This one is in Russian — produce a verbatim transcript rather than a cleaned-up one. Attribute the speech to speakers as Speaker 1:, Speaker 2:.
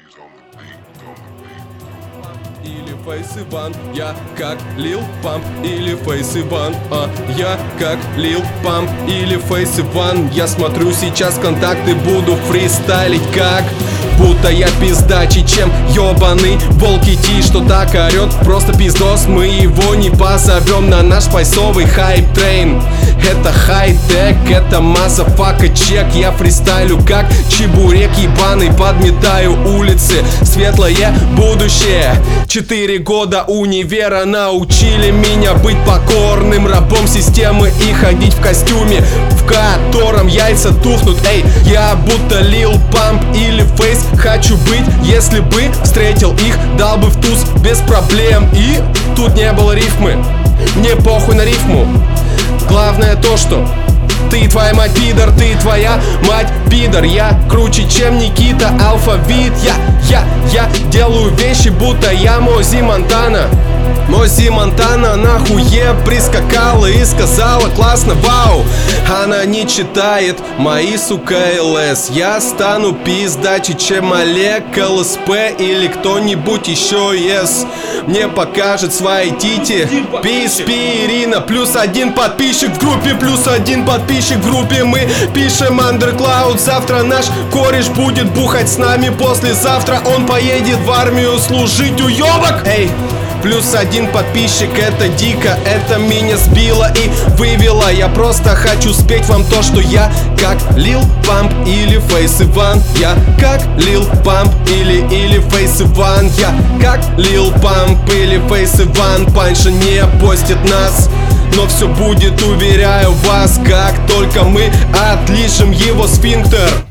Speaker 1: Или Фейс Иван, я как Лил Памп. Или Фейс Иван, а я как Лил Памп. Или Фейс Иван, я смотрю сейчас контакты, буду фристайлить как будто я пиздачи, чем ёбаный волки ти, что так орёт, просто пиздос. Мы его не позовем на наш пайсовый хайп-трейн. Это хай-тек, это мазафака чек. Я фристайлю как чебурек ебаный, подметаю улицы, светлое будущее. Четыре года универа научили меня быть покорным рабом системы и ходить в костюме, в котором яйца тухнут. Эй, я будто Лил Памп или Фейс хочу быть. Если бы встретил их, дал бы в туз без проблем. И тут не было рифмы, мне похуй на рифму. Главное то, что ты и твоя мать пидор, ты и твоя мать пидор. Я круче, чем Никита Алфавит. Я, я, я делаю вещи, будто я Мози Монтана. Мози Монтана нахуе прискакала и сказала классно, вау. Она не читает мои, сука, ЛС. Я стану пиздаче, чем Олег ЛСП или кто-нибудь еще, yes. Мне покажет свои тити Писпирина. Плюс один подписчик в группе, плюс один подписчик в группе. Мы пишем Undercloud. Завтра наш кореш будет бухать с нами. Послезавтра он поедет в армию служить, уёбок. Эй, плюс один подписчик, это дико, это меня сбило и вывело. Я просто хочу спеть вам то, что я как Лил Памп или Фейс Иван. Я как Лил Памп или, или Фейс Иван. Я как Лил Памп или Фейс Иван. Паньша не постит нас, но все будет, уверяю вас, как только мы отличим его сфинктер.